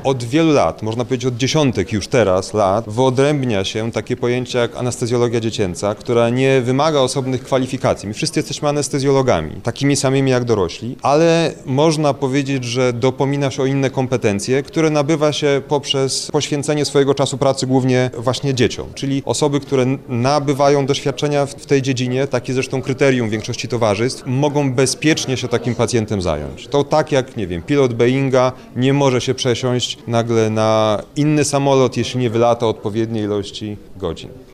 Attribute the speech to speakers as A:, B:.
A: Od wielu lat, można powiedzieć od dziesiątek już teraz lat, wyodrębnia się takie pojęcie jak anestezjologia dziecięca, która nie wymaga osobnych kwalifikacji. My wszyscy jesteśmy anestezjologami, takimi samymi jak dorośli, ale można powiedzieć, że dopomina się o inne kompetencje, które nabywa się poprzez poświęcenie swojego czasu pracy głównie właśnie dzieciom, czyli osoby, które nabywają doświadczenia w tej dziedzinie, takie zresztą kryterium większości towarzystw, mogą bezpiecznie się takim pacjentem zająć. To tak jak, nie wiem, pilot Boeinga nie może się przesiąść nagle na inny samolot, jeśli nie wylata odpowiedniej ilości godzin.